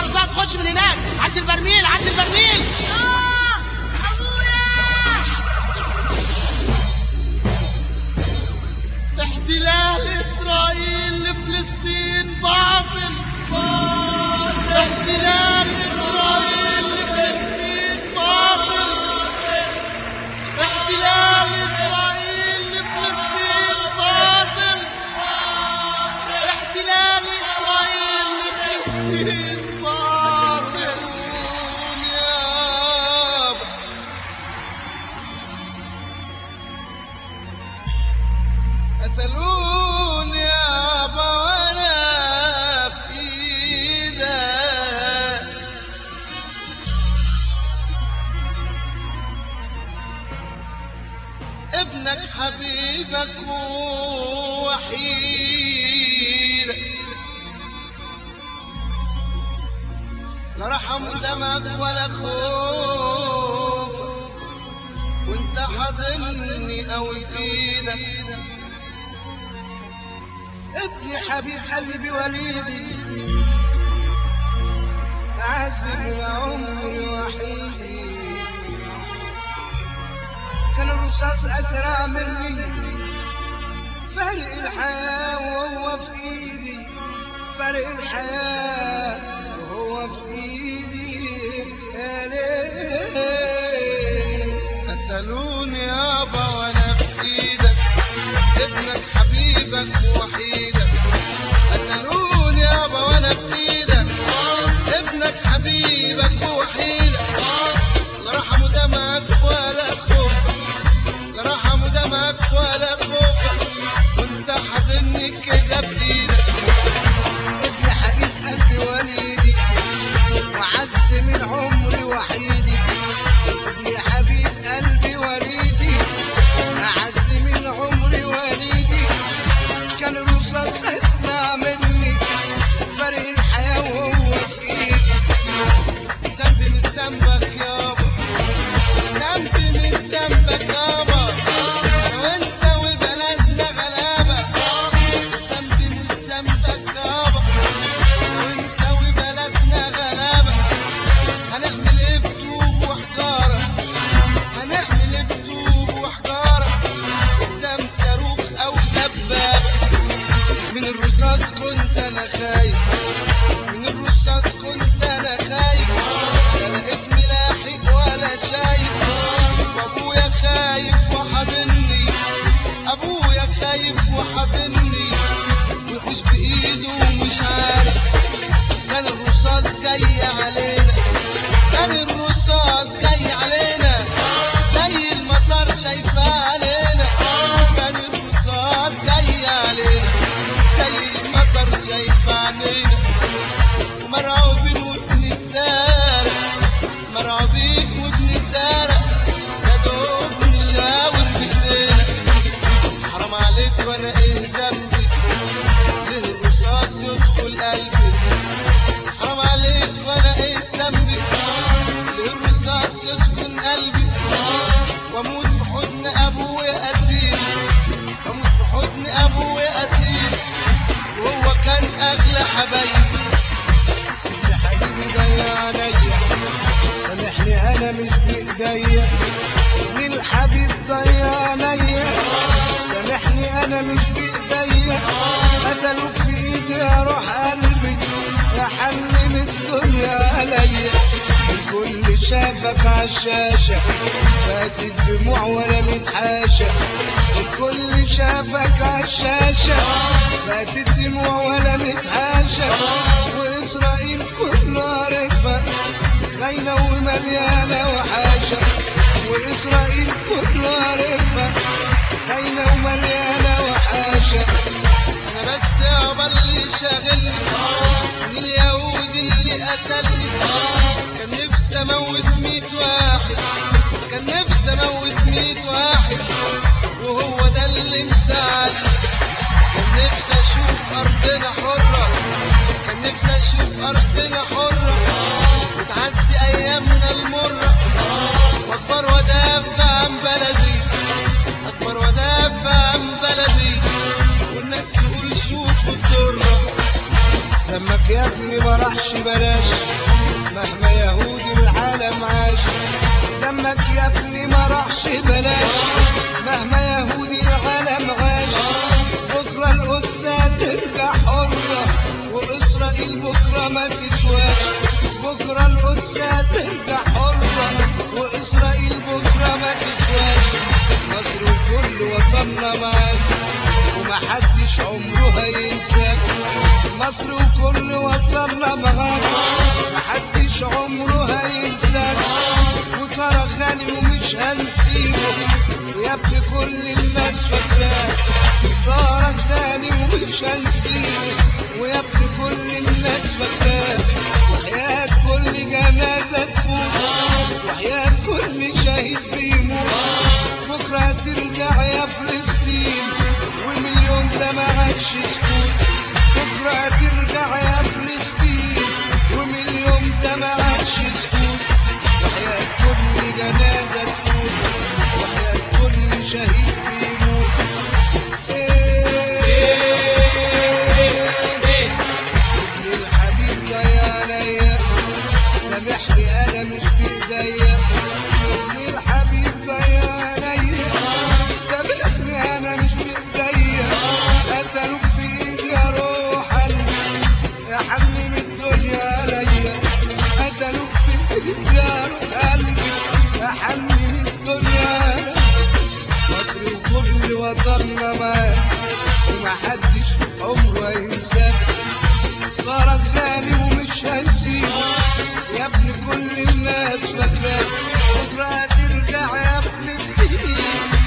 الرصاص خش من هناك عند البرميل عند البرميل. احتلال إسرائيل لفلسطين باطل. احتلال إسرائيل لفلسطين باطل. احتلال إسرائيل لفلسطين باطل. احتلال إسرائيل لفلسطين باطل. قتلوني يابا وانا في ايدك. ابنك حبيبك ووحيدك، لا رحم دمك ولا خوف وانت حاضني قوي بايدك. ابني حبيب قلبي وليدي، أعز من عمري وحيدي. كان الرصاص أسرع مني، فارق الحياة وهو في إيدي. فارق الحياة وهو في إيدي. يا ليل قتلوني يابا وأنا في إيدك. ابنك حبيبك وحيدك، قتلوني يابا وانا في ايدك. ابنك حبيبك وحيدك، لا رحم دمك ولا خوفك، لا رحم دمك ولا خوفك وانت حاضني كده بايدك. ابن حبيب قلبي وليدي، وعز من عمري وحيدي. ابن حبيب قلبي وليدي، أعز من عمري وليدي. كان الرصاص أسرع مني، فارق الحياة وهو في إيدي. ذنبي مش ذنبك يابا، ذنبي مش ذنبك يابا، أنا وأنت وبلدنا غلابة. ذنبي مش ذنبك يابا، أنا وأنت وبلدنا غلابة. هنعمل إيه بطوب وحجارة؟ هنعمل إيه بطوب وحجارة قدام صاروخ أو دبابة؟ من الرصاص كنت أنا خايف، من الرصاص كنت أنا خايف. لا لقيتني لاحق ولا شايف، وأبويا خايف وحاضني. أبويا خايف وحاضني ويحوش بإيده ومش عارف. كان الرصاص جاي علينا، كان الرصاص جاي علينا زي المطر شايفاه علينا. كان الرصاص جاي علينا زي المطر شايفاه علينا. ومرعوبين وبنتدارى، مرعوبين وبنتدارى، يا دوب نشاور بايدينا. حرام عليك وانا ايه ذنبي؟ ليه الرصاص يدخل قلبي؟ حرام عليك وانا ايه ذنبي؟ ليه الرصاص يسكن قلبي؟ واموت في حضن ابويا قتيل، اموت في حضن ابويا قتيل، وهو كان اغلى حبايبي. ابن حبيبي ضيع عليا، سامحني انا مش بايديا. ابن الحبيب ضيع عليا، سامحني انا مش بايديا. قتلوك في ايدي يا روح قلبي، يا حنن الدنيا عليا. الكل شافك عالشاشة، فات الدموع ولا متحاشى. الكل شافك عالشاشة، فات الدموع ولا متحاشى. وإسرائيل كلها عارفة، خاينة ومليانة وحاشة. وإسرائيل كلها عارفة، خاينة ومليانة وحاشة. أنا بس يابا اللي شاغلني من اليهود اللي قتلني. كان نفسي اموت 100 واحد، كان نفسي اموت 100 واحد، وهو ده اللي مزعلني. كان نفسي اشوف ارضنا حرة، كان نفسي اشوف ارضنا حرة وتعدي ايامنا المرة. واكبر وادافع عن بلدي، اكبر وادافع عن بلدي، والناس تقول شوفوا الدرة. دمك يا ابني ما راحش بلاش مهما يهودي العالم عاش. دمك يا ابني ما راحش بلاش مهما يهودي العالم عاش. بكرة القدس هترجع حرة وإسرائيل بكرة ما تسواش. بكرة القدس هترجع حرة وإسرائيل بكرة ما تسواش. مصر وكل وطننا معاك ومحدش عمره هينساك. مصر وكل وطننا معاك محدش عمره هينساك. وترى غالي ومش هنسيبه يا ابني كل الناس فاكراك. ترى غالي ومش هنسيبه ويا ابني كل الناس فاكراك. وحياة كل جنازة تفوت وحياة كل شهيد بيموت. بكرة هترجع يا فلسطين ومن اليوم ده ما عادش سكوت. بكرة هترجع يا فلسطين ومن اليوم ده ما عادش سكوت. وحياة كل جنازة تفوت وحياة كل شهيد بيموت. ابن الحبيب ده يا عينيا سامحني انا مش بايديا. ابن الحبيب ده يا عينيا سامحني انا مش بايديا. قتلوك في ايدي يا روح قلبي يا حنين الدنيا عليا. قتلوك في ايدي يا روح قلبي يا حنين الدنيا عليا. مصر وكل وطننا معاك ومحدش عمره هينساك. صارك غالي ومش هنسيبه يا ابني كل الناس فاكراك. بكرة هترجع يا فلسطين